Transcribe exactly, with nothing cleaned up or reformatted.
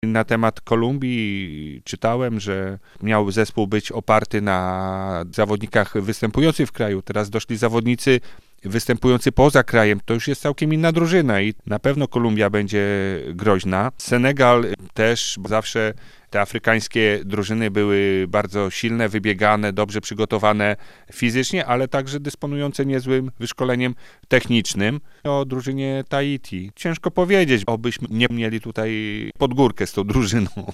Na temat Kolumbii czytałem, że miał zespół być oparty na zawodnikach występujących w kraju. Teraz doszli zawodnicy występujący poza krajem. To już jest całkiem inna drużyna i na pewno Kolumbia będzie groźna. Senegal też, bo zawsze te afrykańskie drużyny były bardzo silne, wybiegane, dobrze przygotowane fizycznie, ale także dysponujące niezłym wyszkoleniem technicznym. O drużynie Tahiti ciężko powiedzieć, obyśmy nie mieli tutaj pod górkę z tą drużyną.